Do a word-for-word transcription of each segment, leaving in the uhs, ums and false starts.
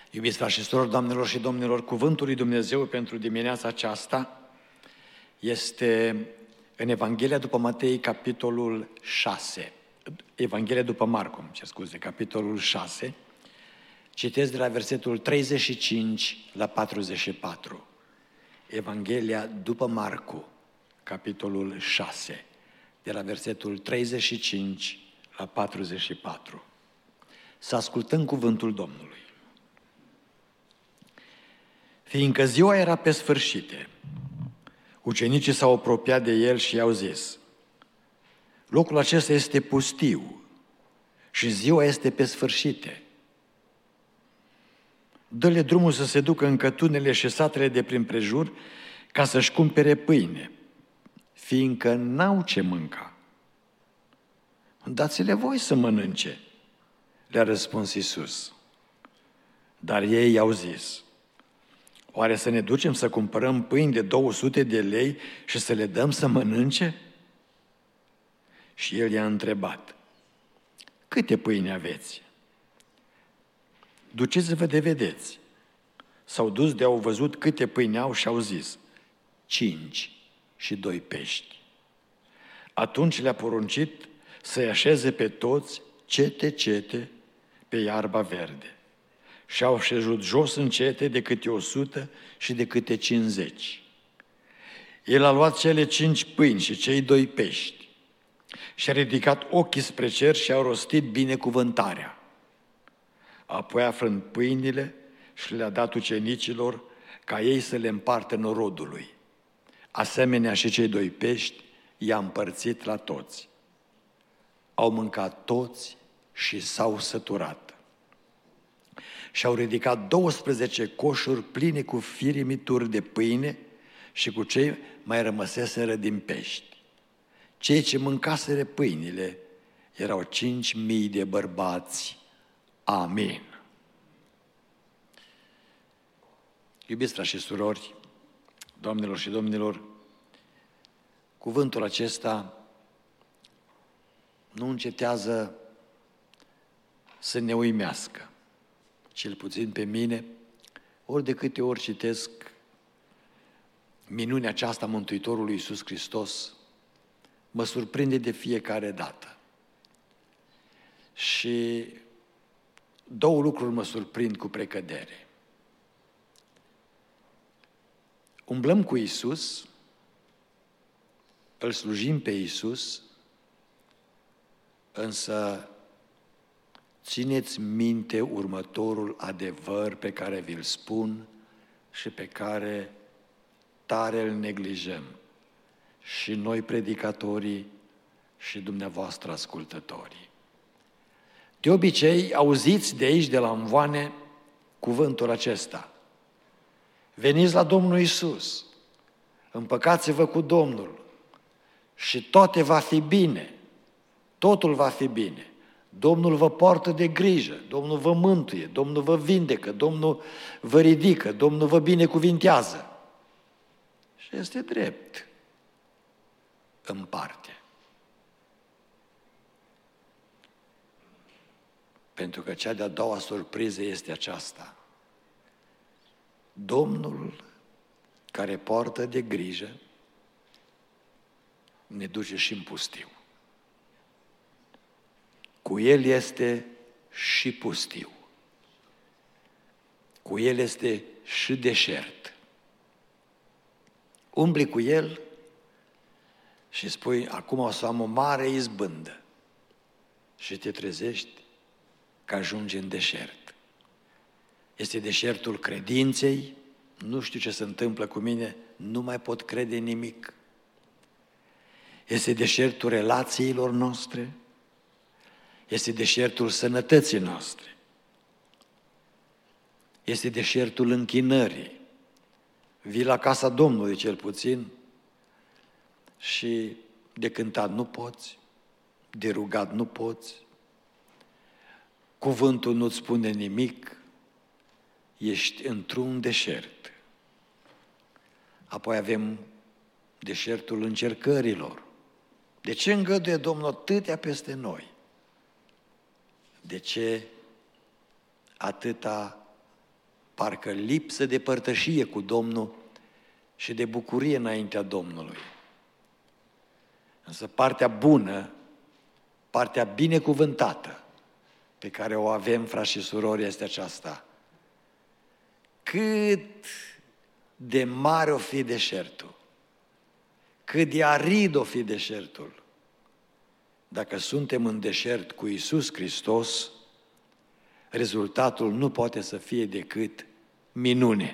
Iubiți frați și surori, doamnelor și domnilor, cuvântul lui Dumnezeu pentru dimineața aceasta este în Evanghelia după Matei, capitolul șase. Evanghelia după Marcu, ce scuze, capitolul șase. Citesc de la versetul treizeci și cinci la patruzeci și patru. Evanghelia după Marcu, capitolul șase, de la versetul treizeci și cinci la patruzeci și patru. Să ascultăm cuvântul Domnului. Fiindcă ziua era pe sfârșite, ucenicii s-au apropiat de el și i-au zis: locul acesta este pustiu și ziua este pe sfârșite. Dă-le drumul să se ducă în cătunele și satele de prin prejur ca să-și cumpere pâine, fiindcă n-au ce mânca. Dați-le voi să mănânce, le-a răspuns Iisus. Dar ei i-au zis: oare să ne ducem să cumpărăm pâini de două sute de lei și să le dăm să mănânce? Și el i-a întrebat: câte pâini aveți? Duceți-vă de vedeți. S-au dus de au văzut câte pâini au și au zis: cinci și doi pești. Atunci le-a poruncit să-i așeze pe toți cete-cete pe iarba verde. Și au șezut jos în cete de câte o sută și de câte cincizeci. El a luat cele cinci pâini și cei doi pești și a ridicat ochii spre cer și a rostit binecuvântarea. Apoi, aflând pâinile, și le-a dat ucenicilor ca ei să le împartă norodului. Asemenea și cei doi pești i-a împărțit la toți. Au mâncat toți și s-au săturat. Și-au ridicat douăsprezece coșuri pline cu firimituri de pâine și cu cei mai rămăseseră din pești. Cei ce mâncaseră pâinile erau cinci mii de bărbați. Amin. Iubiți frați și surori, doamnelor și domnilor, cuvântul acesta nu încetează să ne uimească, cel puțin pe mine, ori de câte ori citesc minunea aceasta a Mântuitorului Iisus Hristos, mă surprinde de fiecare dată. Și două lucruri mă surprind cu precădere. Umblăm cu Iisus, îl slujim pe Iisus, însă țineți minte următorul adevăr pe care vi-l spun și pe care tare îl neglijăm, și noi predicatorii și dumneavoastră ascultătorii. De obicei, auziți de aici, de la Amvoane, cuvântul acesta: veniți la Domnul Iisus, împăcați-vă cu Domnul și toate va fi bine, totul va fi bine. Domnul vă poartă de grijă, Domnul vă mântuie, Domnul vă vindecă, Domnul vă ridică, Domnul vă binecuvintează. Și este drept în parte. Pentru că cea de-a doua surpriză este aceasta: Domnul care poartă de grijă ne duce și în pustiu. Cu El este și pustiu. Cu El este și deșert. Umbli cu El și spui: acum o să am o mare izbândă. Și te trezești că ajungi în deșert. Este deșertul credinței, nu știu ce se întâmplă cu mine, nu mai pot crede în nimic. Este deșertul relațiilor noastre, este deșertul sănătății noastre, este deșertul închinării. Vii la casa Domnului cel puțin și de cântat nu poți, de rugat nu poți, cuvântul nu-ți spune nimic, ești într-un deșert. Apoi avem deșertul încercărilor. De ce îngăduie Domnul atâtea peste noi? De ce atâta parcă lipsă de părtășie cu Domnul și de bucurie înaintea Domnului. Însă partea bună, partea binecuvântată pe care o avem, frați și surori, este aceasta. Cât de mare o fi deșertul, cât de arid o fi deșertul, dacă suntem în deșert cu Iisus Hristos, rezultatul nu poate să fie decât minune.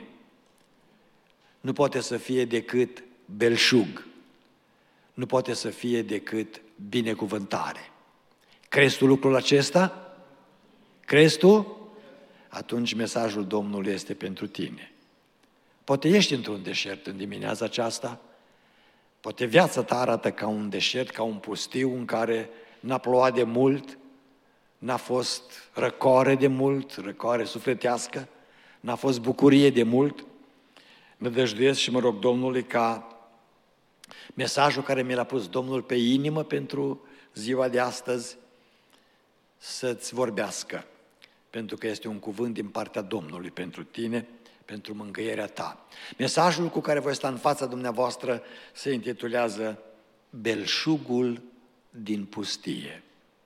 Nu poate să fie decât belșug. Nu poate să fie decât binecuvântare. Crezi tu lucrul acesta? Crezi tu? Atunci mesajul Domnului este pentru tine. Poate ești într-un deșert în dimineața aceasta, poate viața ta arată ca un deșert, ca un pustiu în care n-a plouat de mult, n-a fost răcoare de mult, răcoare sufletească, n-a fost bucurie de mult. Nădăjduiesc și mă rog Domnului ca mesajul care mi l-a pus Domnul pe inimă pentru ziua de astăzi să-ți vorbească, pentru că este un cuvânt din partea Domnului pentru tine, pentru mângâierea ta. Mesajul cu care voi sta în fața dumneavoastră se intitulează Belșugul din pustie.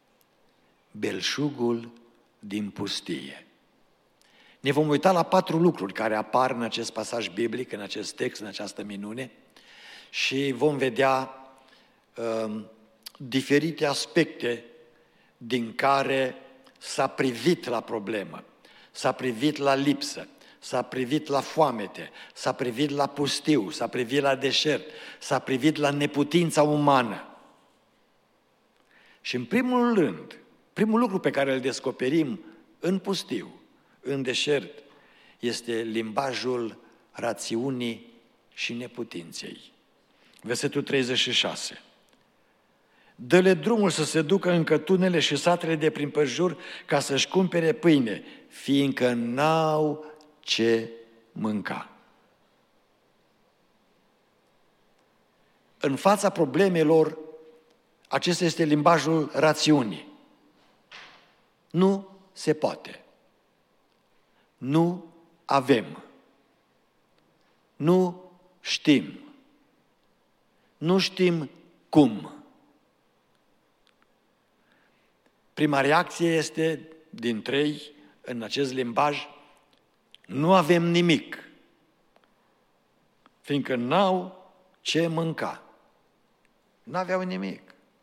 Belșugul din pustie. Ne vom uita la patru lucruri care apar în acest pasaj biblic, în acest text, în această minune, și vom vedea uh, diferite aspecte din care s-a privit la problemă, s-a privit la lipsă, s-a privit la foamete, s-a privit la pustiu, s-a privit la deșert, s-a privit la neputința umană. Și în primul rând, primul lucru pe care îl descoperim în pustiu, în deșert, este limbajul rațiunii și neputinței. Versetul treizeci și șase. Dă-le drumul să se ducă în cătunele și satele de prin prejur ca să-și cumpere pâine, fiindcă n-au ce mânca. În fața problemelor, acesta este limbajul rațiunii. Nu se poate. Nu avem. Nu știm. Nu știm cum. Prima reacție este, din trei, în acest limbaj, nu avem nimic, fiindcă n-au ce mânca. N-aveau nimic.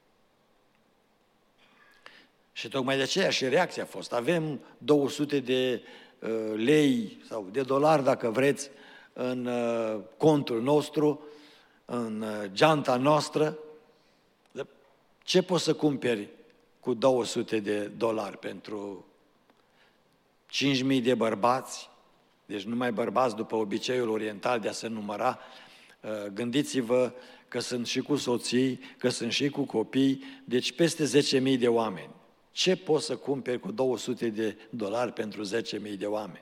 Și tocmai de aceea și reacția a fost, avem două sute de uh, lei sau de dolari, dacă vreți, în uh, contul nostru, în uh, geanta noastră. Ce poți să cumperi cu două sute de dolari pentru cinci mii de bărbați? Deci numai bărbați după obiceiul oriental de a se număra. Gândiți-vă că sunt și cu soții, că sunt și cu copii, deci peste zece mii de oameni. Ce poți să cumperi cu două sute de dolari pentru zece mii de oameni?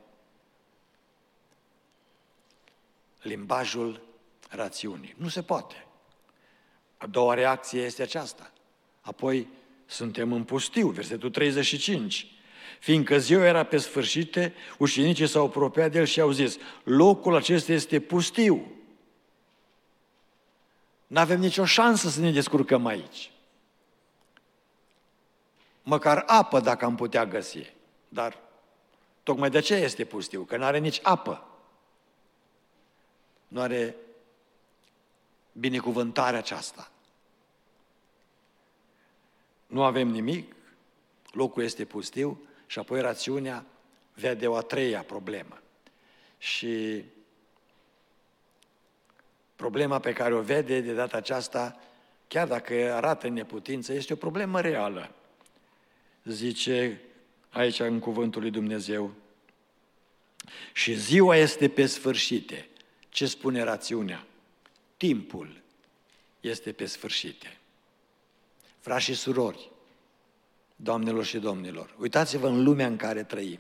Limbajul rațiunii. Nu se poate. A doua reacție este aceasta. Apoi suntem în pustiu, versetul treizeci și cinci. Fiindcă ziua era pe sfârșite, ucenicii s-au apropiat de el și au zis, locul acesta este pustiu. N-avem nicio șansă să ne descurcăm aici. Măcar apă dacă am putea găsi. Dar tocmai de aceea este pustiu, că nu are nici apă. Nu are binecuvântarea aceasta. Nu avem nimic, locul este pustiu și apoi rațiunea vede o a treia problemă. Și problema pe care o vede de data aceasta, chiar dacă arată neputință, este o problemă reală. Zice aici în cuvântul lui Dumnezeu, și ziua este pe sfârșite. Ce spune rațiunea? Timpul este pe sfârșite. Frați și surori, doamnelor și domnilor, uitați-vă în lumea în care trăim.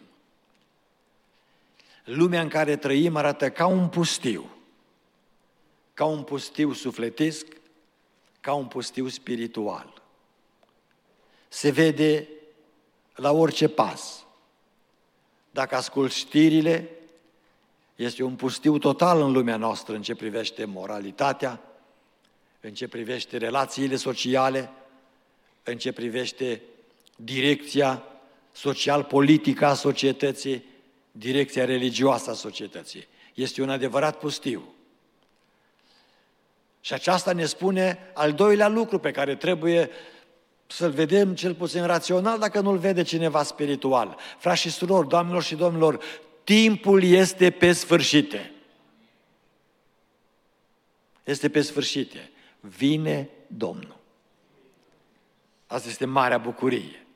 Lumea în care trăim arată ca un pustiu, ca un pustiu sufletesc, ca un pustiu spiritual. Se vede la orice pas. Dacă asculți știrile, Este un pustiu total în lumea noastră în ce privește moralitatea, în ce privește relațiile sociale, în ce privește direcția social-politică a societății, direcția religioasă a societății. Este un adevărat pustiu. Și aceasta ne spune al doilea lucru pe care trebuie să-l vedem cel puțin rațional, dacă nu-l vede cineva spiritual. Frați și surori, doamnelor și domnilor, timpul este pe sfârșite. Este pe sfârșite. Vine Domnul. Asta este marea bucurie.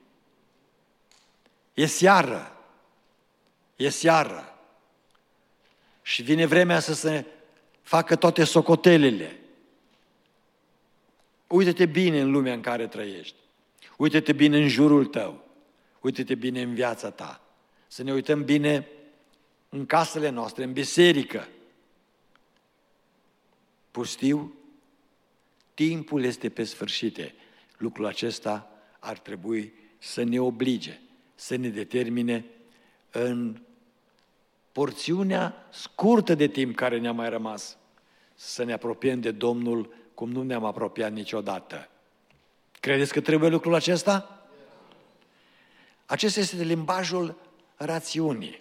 E seară. E seară. Și vine vremea să se facă toate socotelele. Uită-te bine în lumea în care trăiești. Uită-te bine în jurul tău. Uită-te bine în viața ta. Să ne uităm bine în casele noastre, în biserică. Pustiu, timpul este pe sfârșite. Lucrul acesta ar trebui să ne oblige, să ne determine în porțiunea scurtă de timp care ne-a mai rămas, să ne apropiem de Domnul cum nu ne-am apropiat niciodată. Credeți că trebuie lucrul acesta? Acesta este limbajul rațiunii.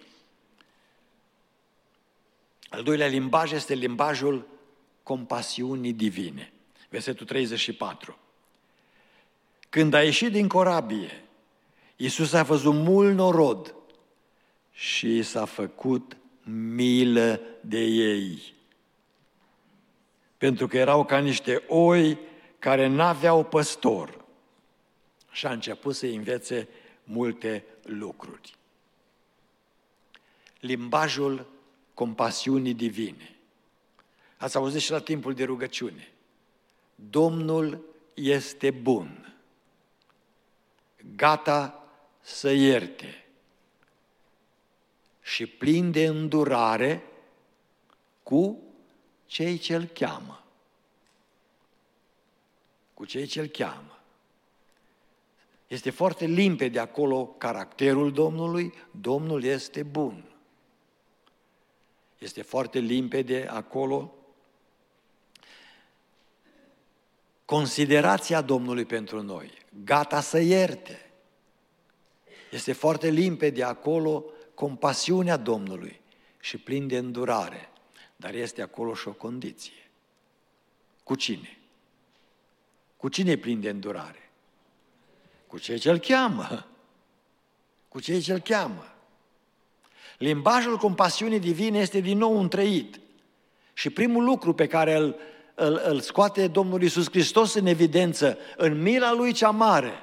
Al doilea limbaj este limbajul compasiunii divine. Versetul treizeci și patru. Când a ieșit din corabie, Iisus a văzut mult norod și s-a făcut milă de ei. Pentru că erau ca niște oi care n-aveau păstor. Și a început să învețe multe lucruri. Limbajul compasiunii divine. Ați auzit și la timpul de rugăciune. Domnul este bun, gata să ierte și plin de îndurare cu cei ce-L cheamă. Cu cei ce-L cheamă. Este foarte limpede acolo caracterul Domnului, Domnul este bun. Este foarte limpede acolo considerația Domnului pentru noi, gata să ierte. Este foarte limpede acolo compasiunea Domnului și plin de îndurare. Dar este acolo și o condiție. Cu cine? Cu cine e plin de îndurare? Cu cei ce-L cheamă. Cu cei ce-L cheamă. Limbajul compasiunii divine este din nou întreit. Și primul lucru pe care îl, îl, îl scoate Domnul Iisus Hristos în evidență, în mila Lui cea mare,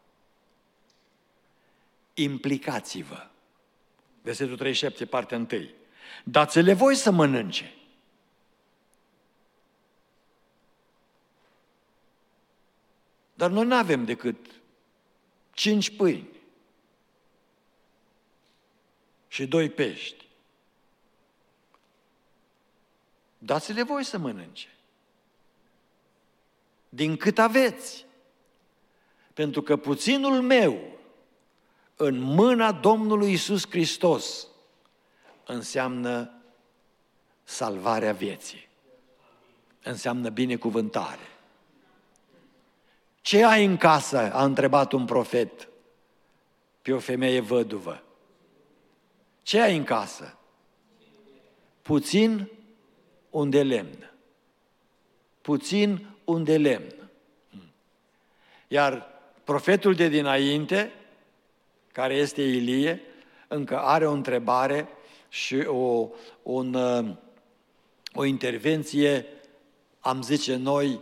implicați-vă. Versetul treizeci și șapte, partea întâi. Dați-le voi să mănânce. Dar noi nu avem decât cinci pâini și doi pești. Dați-le voi să mănânce. Din cât aveți. Pentru că puținul meu în mâna Domnului Iisus Hristos înseamnă salvarea vieții. Înseamnă binecuvântare. Ce ai în casă? A întrebat un profet pe o femeie văduvă. Ce ai în casă? Puțin un de lemn. Puțin un de lemn. Iar profetul de dinainte, care este Ilie, încă are o întrebare și o, un, o intervenție, am zice noi,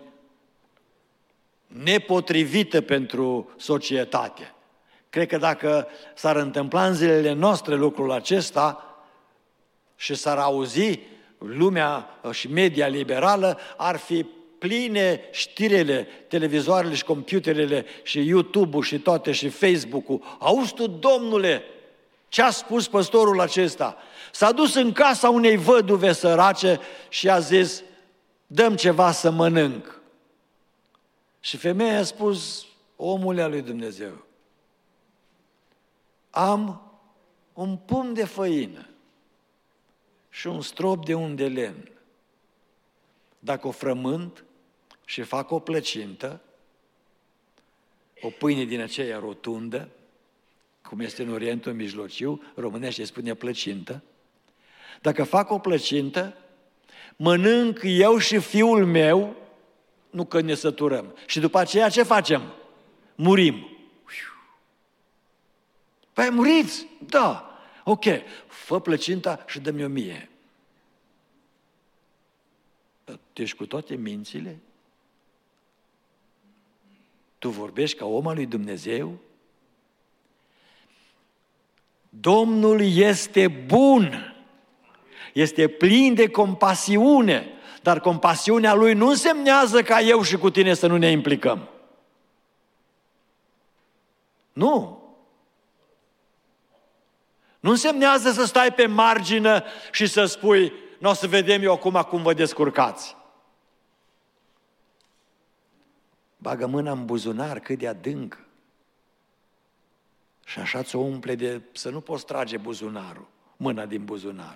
nepotrivită pentru societate. Cred că dacă s-ar întâmpla în zilele noastre lucrul acesta și s-ar auzi lumea și media liberală, ar fi pline știrele, televizoarele și computerele și YouTube-ul și toate și Facebook-ul. Auzi tu, domnule, ce a spus păstorul acesta? S-a dus în casa unei văduve sărace și a zis, dăm ceva să mănânc. Și femeia a spus, omule al lui Dumnezeu, am un pumn de făină și un strop de un de lemn. Dacă o frământ și fac o plăcintă, o pâine din aceea rotundă, cum este în Orientul Mijlociu, românește spune plăcintă, dacă fac o plăcintă, mănânc eu și fiul meu, nu că ne săturăm. Și după aceea ce facem? Murim. Păi muriți? Da. Ok. Fă plăcinta și dă-mi o mie. Tu ești cu toate mințile? Tu vorbești ca om al lui Dumnezeu? Domnul este bun, este plin de compasiune, dar compasiunea Lui nu însemnează ca eu și cu tine să nu ne implicăm. Nu. Nu însemnează să stai pe margină și să spui, nu o să vedem eu acum cum vă descurcați. Bagă mâna în buzunar cât de adânc. Și așa ți-o umple de... să nu poți trage buzunarul, mâna din buzunar.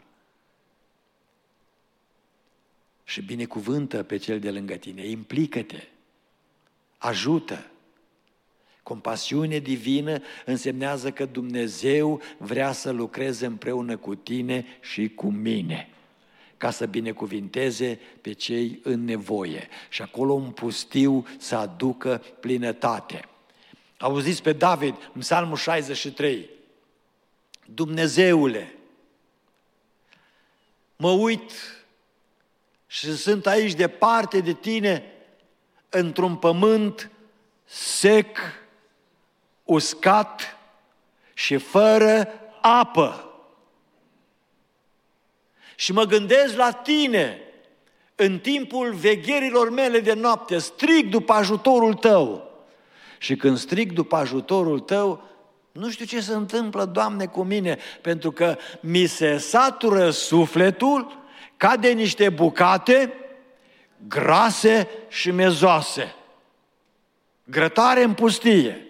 Și binecuvântă pe cel de lângă tine, implică-te, ajută. Compasiune divină însemnează că Dumnezeu vrea să lucreze împreună cu tine și cu mine, ca să binecuvinteze pe cei în nevoie și acolo în pustiu să aducă plinătate. Auziți pe David în Psalmul șaizeci și trei, Dumnezeule, mă uit și sunt aici departe de tine într-un pământ sec, uscat și fără apă. Și mă gândesc la tine în timpul vegherilor mele de noapte, strig după ajutorul tău. Și când strig după ajutorul tău, nu știu ce se întâmplă, Doamne, cu mine, pentru că mi se satură sufletul ca de niște bucate grase și mezoase. Grătare în pustie,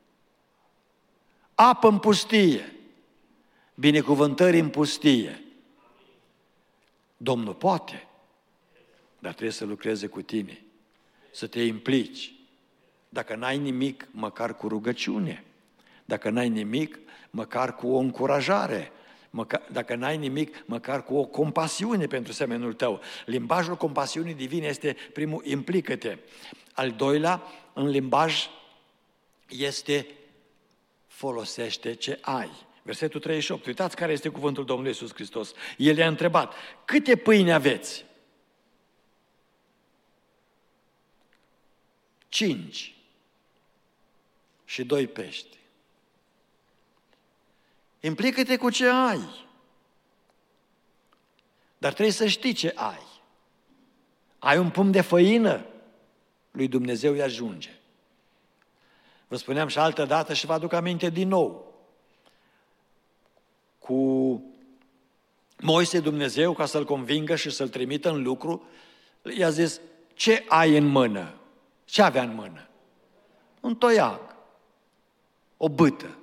apă în pustie, binecuvântări în pustie. Domnul poate, dar trebuie să lucreze cu tine, să te implici. Dacă n-ai nimic, măcar cu rugăciune. Dacă n-ai nimic, măcar cu o încurajare. Măcar, dacă n-ai nimic, măcar cu o compasiune pentru semenul tău. Limbajul compasiunii divine este primul, implică-te. Al doilea, în limbaj, este folosește ce ai. Versetul treizeci și opt. Uitați care este cuvântul Domnului Iisus Hristos. El i-a întrebat, câte pâini aveți? Cinci. Și doi pești. Implică-te cu ce ai. Dar trebuie să știi ce ai. Ai un pumn de făină? Lui Dumnezeu îi ajunge. Vă spuneam și altă dată și vă aduc aminte din nou. Cu Moise Dumnezeu, ca să-l convingă și să-l trimită în lucru, i-a zis, ce ai în mână? Ce avea în mână? Un toiag, o bâtă.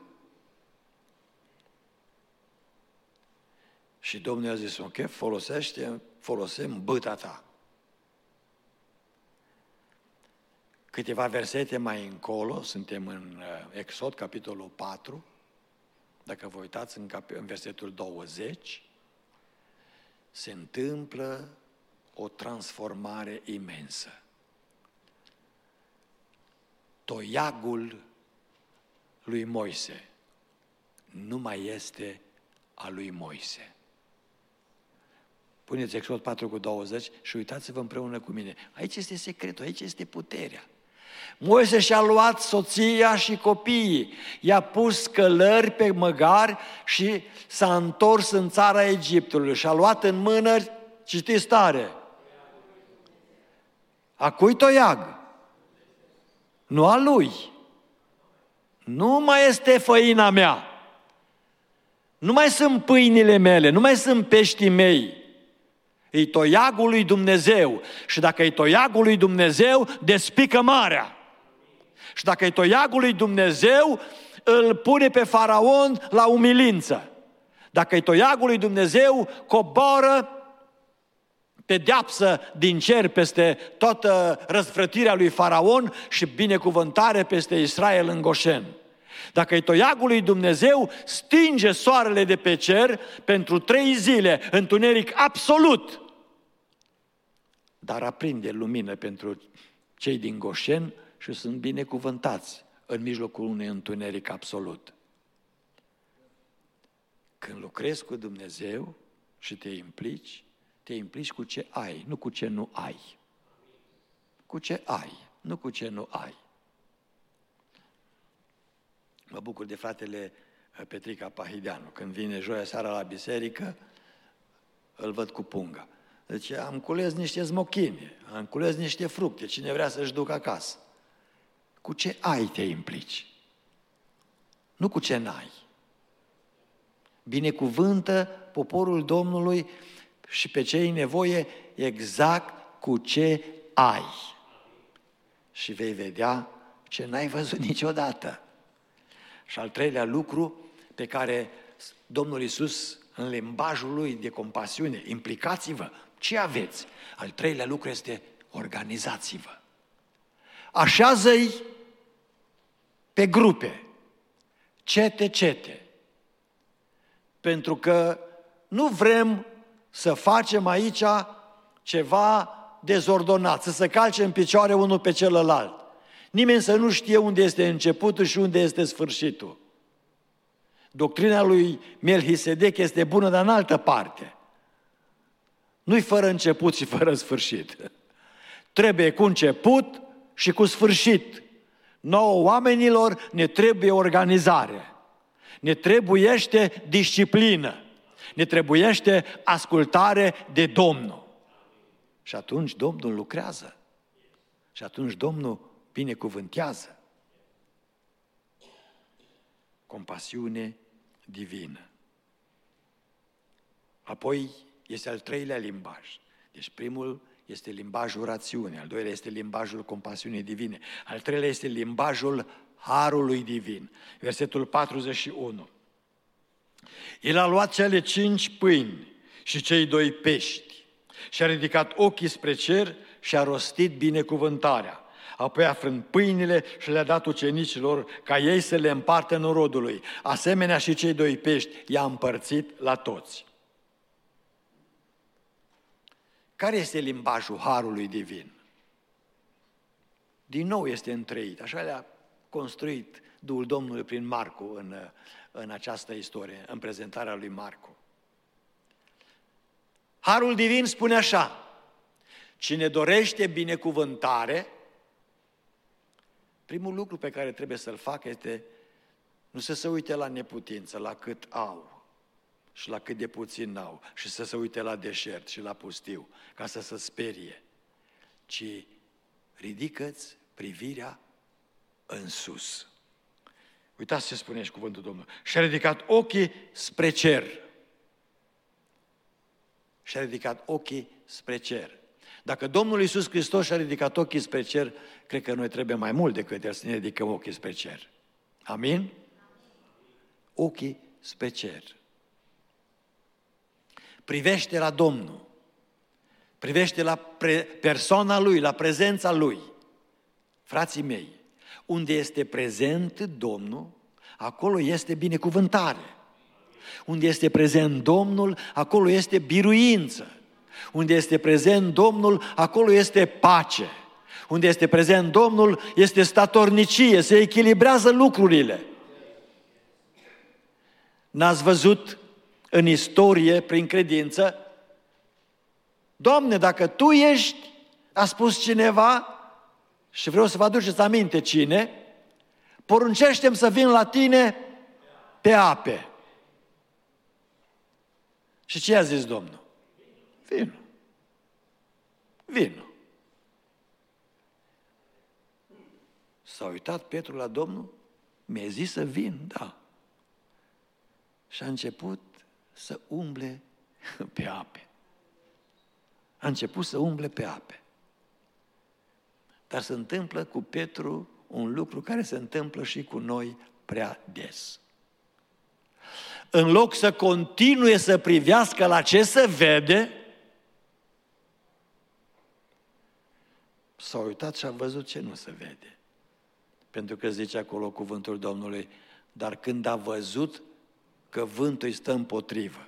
Și Domnul a zis, ok, folosește, folosim bâta ta. Câteva versete mai încolo, suntem în Exod, capitolul patru, dacă vă uitați în, cap- în versetul douăzeci, se întâmplă o transformare imensă. Toiagul lui Moise nu mai este a lui Moise. Puneți Exod patru cu douăzeci și uitați-vă împreună cu mine. Aici este secretul, aici este puterea. Moise și-a luat soția și copiii, i-a pus călări pe măgari și s-a întors în țara Egiptului și-a luat în mână, citiți tare, a cui toiag? Nu a lui. Nu mai este făina mea. Nu mai sunt pâinile mele, nu mai sunt peștii mei. E toiagul lui Dumnezeu. Și dacă e toiagul lui Dumnezeu, despică marea. Și dacă e toiagul lui Dumnezeu, îl pune pe faraon la umilință. Dacă-i toiagul lui Dumnezeu, coboară pedeapsă din cer peste toată răzvrătirea lui Faraon și binecuvântare peste Israel în Goșen. Dacă-i toiagul lui Dumnezeu, stinge soarele de pe cer pentru trei zile, întuneric absolut, dar aprinde lumină pentru cei din Goșen și sunt binecuvântați în mijlocul unui întuneric absolut. Când lucrezi cu Dumnezeu și te implici, te implici cu ce ai, nu cu ce nu ai. Cu ce ai, nu cu ce nu ai. Mă bucur de fratele Petrica Pahideanu. Când vine joia seara la biserică, îl văd cu punga. Deci am cules niște smochine, am cules niște fructe, cine vrea să-și ducă acasă. Cu ce ai te implici, nu cu ce n-ai. Binecuvântă poporul Domnului și pe cei în nevoie exact cu ce ai. Și vei vedea ce n-ai văzut niciodată. Și al treilea lucru pe care Domnul Iisus, în limbajul lui de compasiune, implicați-vă, ce aveți? Al treilea lucru este organizați-vă. Așează-i pe grupe, cete-cete, pentru că nu vrem să facem aici ceva dezordonat, să se calce în picioare unul pe celălalt. Nimeni să nu știe unde este începutul și unde este sfârșitul. Doctrina lui Melchisedec este bună, dar în altă parte. Nu-i fără început și fără sfârșit. Trebuie cu început și cu sfârșit. Nouă oamenilor ne trebuie organizare. Ne trebuiește disciplină. Ne trebuiește ascultare de Domnul. Și atunci Domnul lucrează. Și atunci Domnul binecuvântează. Compasiune divină. Apoi este al treilea limbaj. Deci primul este limbajul rațiunii, al doilea este limbajul compasiunii divine, al treilea este limbajul harului divin. Versetul patruzeci și unu. El a luat cele cinci pâini și cei doi pești și a ridicat ochii spre cer și a rostit binecuvântarea. Apoi a frânt pâinile și le-a dat ucenicilor ca ei să le împartă norodului. Asemenea și cei doi pești i-a împărțit la toți. Care este limbajul harului divin? Din nou este întreit. Așa le-a construit Duhul Domnului prin Marcu în, în această istorie, în prezentarea lui Marcu. Harul divin spune așa: cine dorește binecuvântare, primul lucru pe care trebuie să-l facă este nu să se uite la neputință, la cât au și la cât de puțin au, și să se uite la deșert și la pustiu, ca să se sperie, ci ridică-ți privirea în sus. Uitați ce spune și cuvântul Domnului. Și-a ridicat ochii spre cer. Și-a ridicat ochii spre cer. Dacă Domnul Iisus Hristos și-a ridicat ochii spre cer, cred că noi trebuie mai mult decât El să ne ridicăm ochii spre cer. Amin? Ochii spre cer. Privește la Domnul. Privește la pre- persoana Lui, la prezența Lui. Frații mei, unde este prezent Domnul, acolo este binecuvântare. Unde este prezent Domnul, acolo este biruință. Unde este prezent Domnul, acolo este pace. Unde este prezent Domnul, este statornicie, se echilibrează lucrurile. N-ați văzut în istorie, prin credință, Doamne, dacă Tu ești, a spus cineva, și vreau să vă aduceți aminte cine, poruncește-mi să vin la Tine pe ape. Și ce a zis Domnul? Vino. Vino. S-a uitat Petru la Domnul, mi-a zis să vin, da. Și a început să umble pe ape. A început să umble pe ape. Dar se întâmplă cu Petru un lucru care se întâmplă și cu noi prea des. în loc să continue să privească la ce se vede, s-a uitat și a văzut ce nu se vede. Pentru că zice acolo cuvântul Domnului, dar când a văzut că vântul îi stă împotrivă,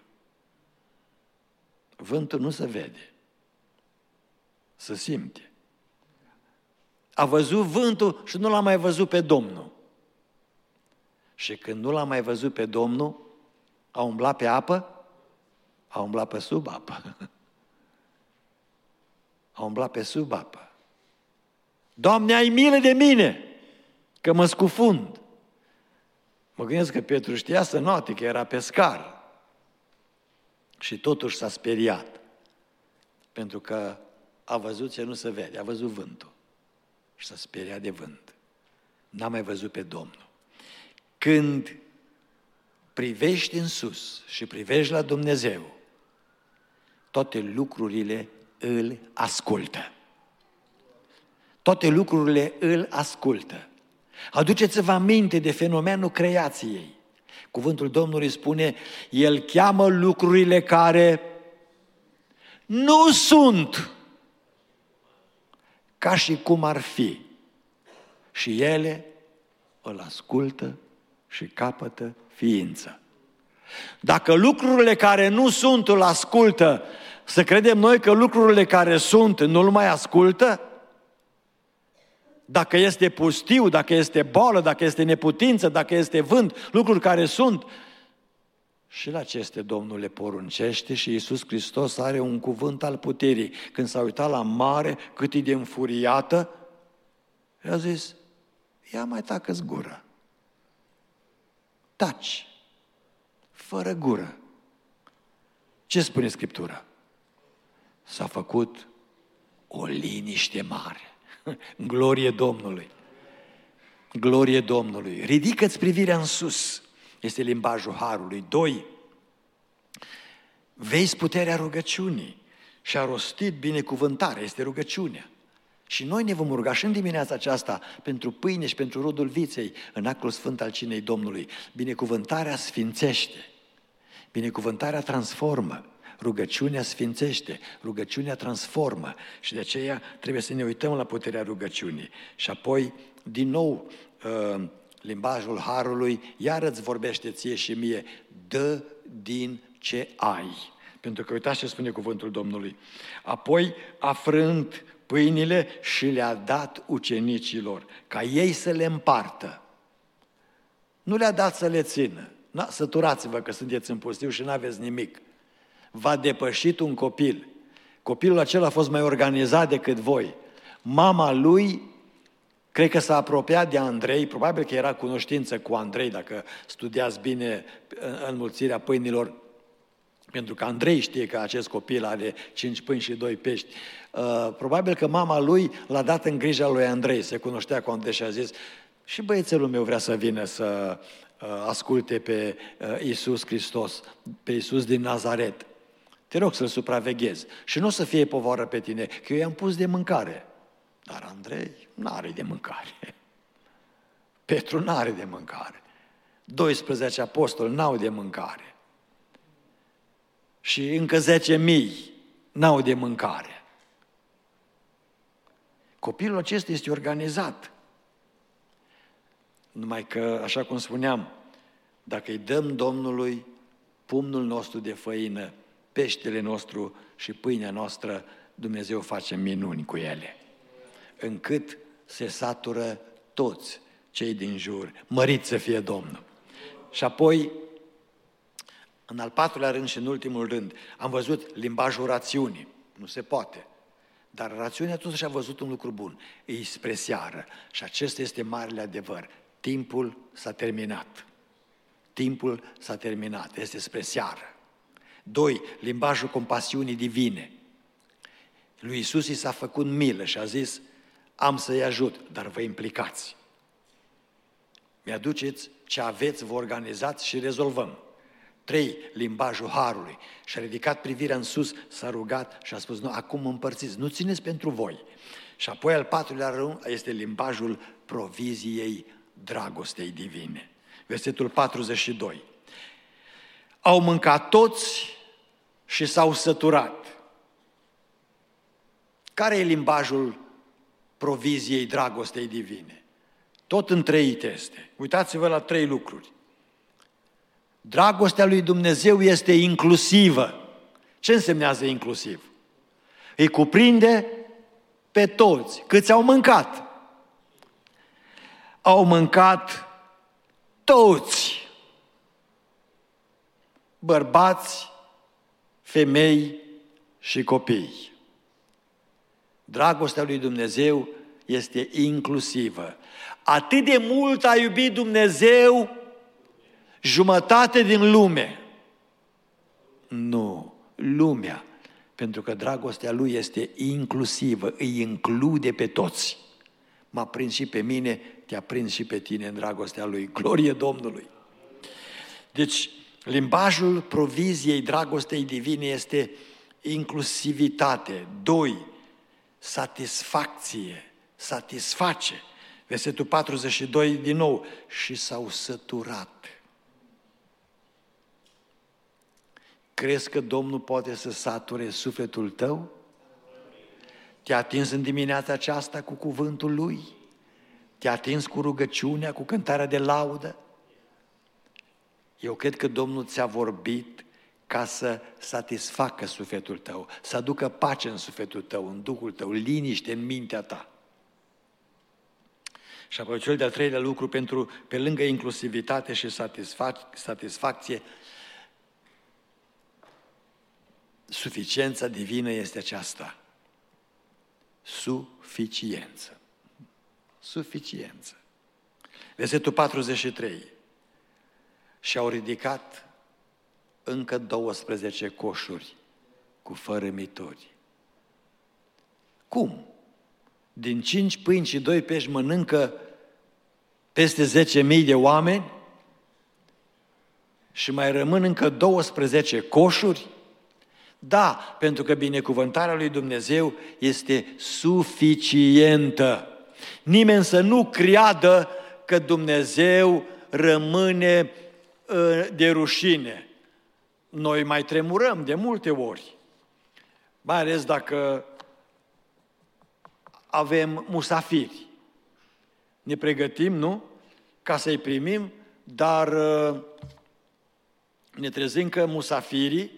vântul nu se vede, se simte. A văzut vântul și nu l-a mai văzut pe Domnul. Și când nu l-a mai văzut pe Domnul, a umblat pe apă, a umblat pe sub apă. A umblat pe sub apă. Doamne, ai milă de mine, că mă scufund. Mă gândesc că Petru știa să note că era pescar. Și totuși s-a speriat. Pentru că a văzut ce nu se vede, a văzut vântul. Și s-a speriat de vânt. N-a mai văzut pe Domnul. Când privești în sus și privești la Dumnezeu, toate lucrurile îl ascultă. Toate lucrurile îl ascultă. Aduceți-vă aminte de fenomenul creației. Cuvântul Domnului spune, El cheamă lucrurile care nu sunt ca și cum ar fi. Și ele îl ascultă și capătă ființă. Dacă lucrurile care nu sunt îl ascultă, să credem noi că lucrurile care sunt nu îl mai ascultă? Dacă este pustiu, dacă este boală, dacă este neputință, dacă este vânt, lucruri care sunt, și la aceste Domnul le poruncește și Iisus Hristos are un cuvânt al puterii. Când s-a uitat la mare, cât e de înfuriată, i-a zis, ia mai tacă-ți gura. Taci, fără gură. Ce spune Scriptura? S-a făcut o liniște mare. Glorie Domnului! Glorie Domnului! Ridică-ți privirea în sus. Este limbajul harului. Doi, vezi puterea rugăciunii și a rostit binecuvântarea, este rugăciunea. Și noi ne vom ruga și în dimineața aceasta pentru pâine și pentru rodul viței în actul sfânt al cinei Domnului. Binecuvântarea sfințește, binecuvântarea transformă, rugăciunea sfințește, rugăciunea transformă și de aceea trebuie să ne uităm la puterea rugăciunii. Și apoi, din nou, limbajul harului iar îți vorbește ție și mie, dă din ce ai. Pentru că uitați ce spune cuvântul Domnului. Apoi a frânt pâinile și le-a dat ucenicilor, ca ei să le împartă. Nu le-a dat să le țină. Na, săturați-vă că sunteți în pustiu și n-aveți nimic. V-a depășit un copil. Copilul acela a fost mai organizat decât voi. Mama lui, cred că s-a apropiat de Andrei, probabil că era cunoștință cu Andrei, dacă studiați bine înmulțirea pâinilor, pentru că Andrei știe că acest copil are cinci pâini și doi pești. Uh, probabil că mama lui l-a dat în grija lui Andrei, se cunoștea cu Andrei și a zis, și băiețelul meu vrea să vină să uh, asculte pe uh, Iisus Hristos, pe Iisus din Nazaret. Te rog să-l supraveghezi și nu o să fie povară pe tine, că eu i-am pus de mâncare. Dar Andrei n-are de mâncare. Petru n-are de mâncare. doisprezece apostoli n-au de mâncare. Și încă zece mii n-au de mâncare. Copilul acesta este organizat. Numai că, așa cum spuneam, dacă îi dăm Domnului pumnul nostru de făină, peștele nostru și pâinea noastră, Dumnezeu face minuni cu ele, încât se satură toți cei din jur. Mărit să fie Domnul! Și apoi, în al patrulea rând și în ultimul rând, am văzut limbajul rațiunii. Nu se poate. Dar rațiunea totuși a văzut un lucru bun. E spre seară. Și acesta este marele adevăr. Timpul s-a terminat. Timpul s-a terminat. Este spre seară. Doi, limbajul compasiunii divine. Lui Iisus i s-a făcut milă și a zis, am să-i ajut, dar vă implicați. Mi-aduceți ce aveți, vă organizați și rezolvăm. Trei, limbajul harului. Și-a ridicat privirea în sus, s-a rugat și a spus, nu, acum împărțiți, nu țineți pentru voi. Și apoi al patrulea rând este limbajul proviziei dragostei divine. Versetul patruzeci și doi. Au mâncat toți și s-au săturat. Care e limbajul proviziei dragostei divine? Tot întreit este. Uitați-vă la trei lucruri. Dragostea lui Dumnezeu este inclusivă. Ce însemnează inclusiv? Îi cuprinde pe toți. Câți au mâncat? Au mâncat toți. Bărbați, femei și copii. Dragostea lui Dumnezeu este inclusivă. Atât de mult a iubit Dumnezeu jumătate din lume. Nu, lumea. Pentru că dragostea Lui este inclusivă, îi include pe toți. M-a prins și pe mine, te-a prins și pe tine în dragostea Lui. Glorie Domnului! Deci, limbajul proviziei dragostei divine este inclusivitate. Doi, satisfacție, satisface. Versetul patruzeci și doi din nou. Și s-au săturat. Crezi că Domnul poate să sature sufletul tău? Te-a atins în dimineața aceasta cu cuvântul Lui? Te-a atins cu rugăciunea, cu cântarea de laudă? Eu cred că Domnul ți-a vorbit ca să satisfacă sufletul tău, să aducă pace în sufletul tău, în Duhul tău, liniște în mintea ta. Și apoi cel de-al treilea lucru, pentru, pe lângă inclusivitate și satisfac, satisfacție, suficiența divină este aceasta. Suficiență. Suficiență. Versetul patruzeci și trei. Și-au ridicat încă douăsprezece coșuri cu fărâmituri. Cum? Din cinci pâini și doi pești mănâncă peste zece mii de oameni și mai rămân încă douăsprezece coșuri? Da, pentru că binecuvântarea lui Dumnezeu este suficientă. Nimeni să nu creadă că Dumnezeu rămâne de rușine. Noi mai tremurăm de multe ori, mai ales dacă avem musafiri. Ne pregătim, nu? Ca să-i primim, dar ne trezim că musafirii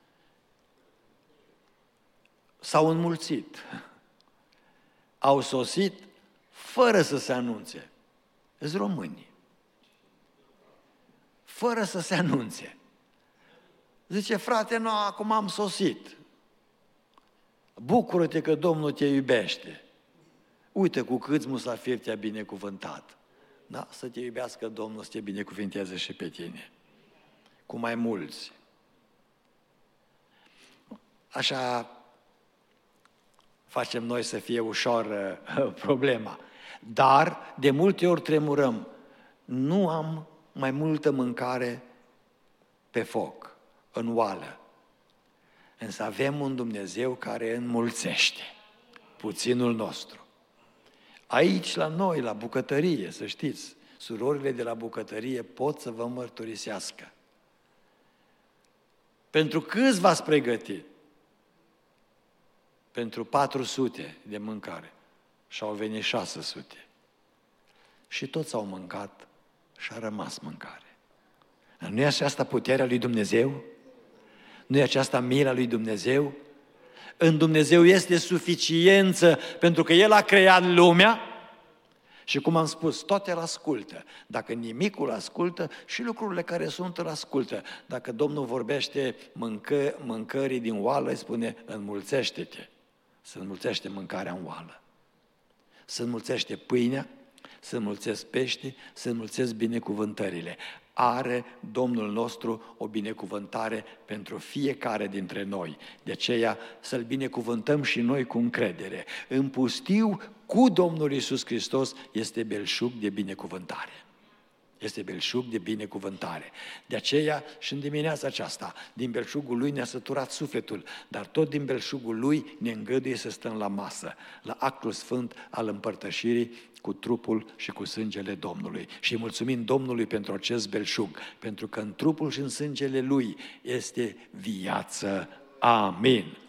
s-au înmulțit. Au sosit fără să se anunțe. Îs români. Fără să se anunțe. Zice, frate, nu, acum am sosit. Bucură-te că Domnul te iubește. Uite cu câți musafiri te-a binecuvântat. Da? Să te iubească Domnul, să te binecuvinteze și pe tine. Cu mai mulți. Așa facem noi să fie ușor uh, problema. Dar, de multe ori tremurăm. Nu am mai multă mâncare pe foc, în oală. Însă avem un Dumnezeu care înmulțește puținul nostru. Aici, la noi, la bucătărie, să știți, surorile de la bucătărie pot să vă mărturisească. Pentru câți v-ați pregătit? Pentru patru sute de mâncare. Și au venit șase sute. Și toți au mâncat și a rămas mâncare. Nu e aceasta puterea lui Dumnezeu? Nu e aceasta mila lui Dumnezeu? În Dumnezeu este suficiență pentru că El a creat lumea și, cum am spus, toate îl ascultă. Dacă nimicul ascultă, și lucrurile care sunt îl ascultă. Dacă Domnul vorbește mâncă, mâncării din oală, îi spune, înmulțește-te. Se înmulțește mâncarea în oală. Se înmulțește pâinea, se înmulțesc pește, se înmulțesc binecuvântările. Are Domnul nostru o binecuvântare pentru fiecare dintre noi. De aceea să-L binecuvântăm și noi cu încredere. În pustiu, cu Domnul Iisus Hristos, este belșug de binecuvântare. Este belșug de binecuvântare. De aceea și în dimineața aceasta, din belșugul Lui ne-a săturat sufletul, dar tot din belșugul Lui ne îngăduie să stăm la masă, la actul sfânt al împărtășirii cu trupul și cu sângele Domnului. Și mulțumim Domnului pentru acest belșug, pentru că în trupul și în sângele Lui este viață. Amin.